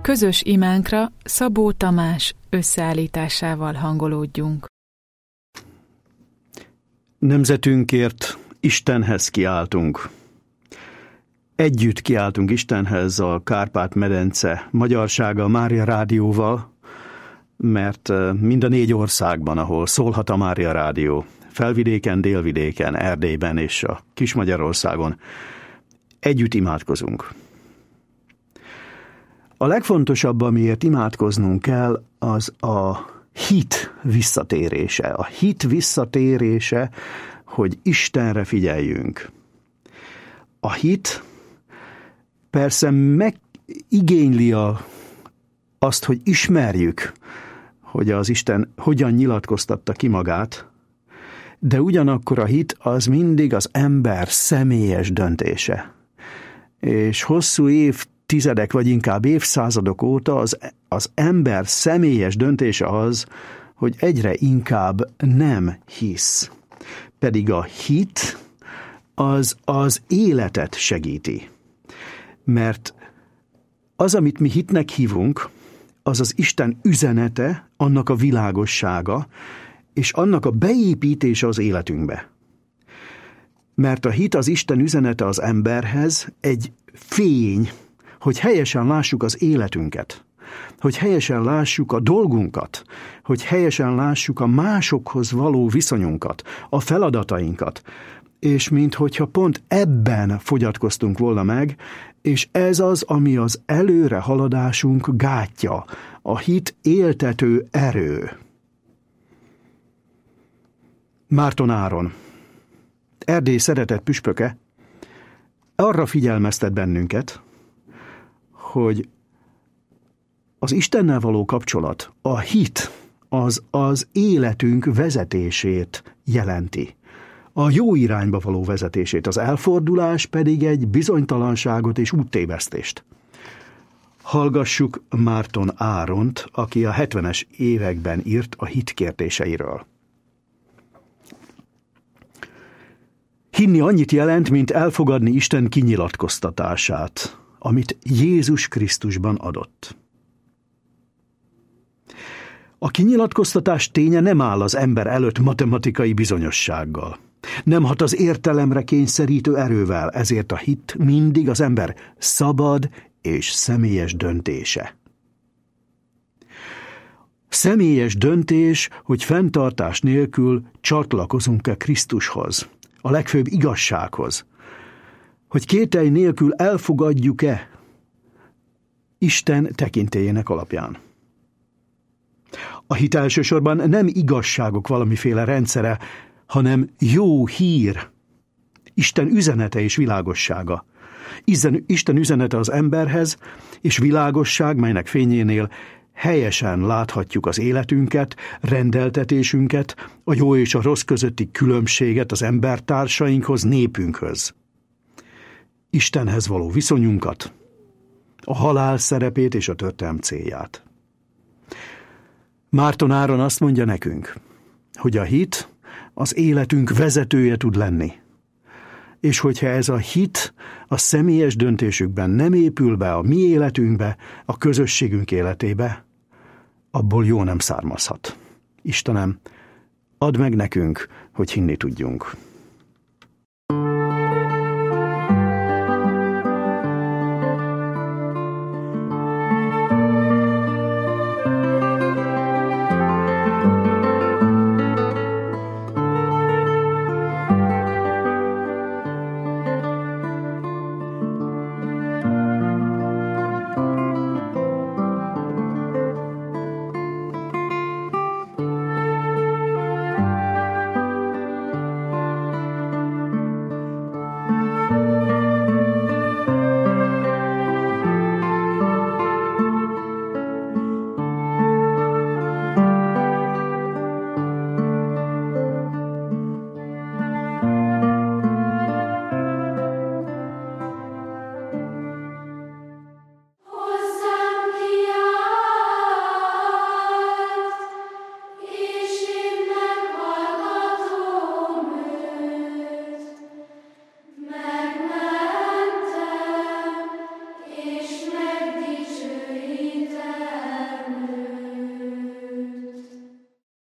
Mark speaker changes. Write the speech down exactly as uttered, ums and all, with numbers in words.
Speaker 1: Közös imánkra Szabó Tamás összeállításával hangolódjunk.
Speaker 2: Nemzetünkért Istenhez kiáltunk. Együtt kiáltunk Istenhez a Kárpát-medence magyarsága Mária Rádióval, mert mind a négy országban, ahol szólhat a Mária Rádió, Felvidéken, Délvidéken, Erdélyben és a Kis-Magyarországon együtt imádkozunk. A legfontosabb, amiért imádkoznunk kell, az a hit visszatérése. A hit visszatérése, hogy Istenre figyeljünk. A hit persze megigényli a, azt, hogy ismerjük, hogy az Isten hogyan nyilatkoztatta ki magát, de ugyanakkor a hit az mindig az ember személyes döntése. És hosszú évtizedek, vagy inkább évszázadok óta az, az ember személyes döntése az, hogy egyre inkább nem hisz. Pedig a hit az az életet segíti. Mert az, amit mi hitnek hívunk, az az Isten üzenete, annak a világossága, és annak a beépítése az életünkbe. Mert a hit az Isten üzenete az emberhez egy fény, hogy helyesen lássuk az életünket, hogy helyesen lássuk a dolgunkat, hogy helyesen lássuk a másokhoz való viszonyunkat, a feladatainkat, és minthogyha pont ebben fogyatkoztunk volna meg, és ez az, ami az előre haladásunk gátja, a hit éltető erő. Márton Áron, Erdély szeretett püspöke, arra figyelmeztet bennünket, hogy az Istennel való kapcsolat, a hit, az az életünk vezetését jelenti. A jó irányba való vezetését, az elfordulás pedig egy bizonytalanságot és úttévesztést. Hallgassuk Márton Áront, aki a hetvenes években írt a hit kérdéseiről. Hinni annyit jelent, mint elfogadni Isten kinyilatkoztatását, amit Jézus Krisztusban adott. A kinyilatkoztatás ténye nem áll az ember előtt matematikai bizonyossággal. Nem hat az értelemre kényszerítő erővel, ezért a hit mindig az ember szabad és személyes döntése. Személyes döntés, hogy fenntartás nélkül csatlakozunk-e Krisztushoz, a legfőbb igazsághoz, hogy kételj nélkül elfogadjuk-e Isten tekintélyének alapján. A hit elsősorban nem igazságok valamiféle rendszere, hanem jó hír, Isten üzenete és világossága. Isten üzenete az emberhez, és világosság, melynek fényénél helyesen láthatjuk az életünket, rendeltetésünket, a jó és a rossz közötti különbséget az embertársainkhoz, népünkhöz. Istenhez való viszonyunkat, a halál szerepét és a történelem célját. Márton Áron azt mondja nekünk, hogy a hit az életünk vezetője tud lenni. És hogyha ez a hit a személyes döntésükben nem épül be a mi életünkbe, a közösségünk életébe, abból jó nem származhat. Istenem, add meg nekünk, hogy hinni tudjunk.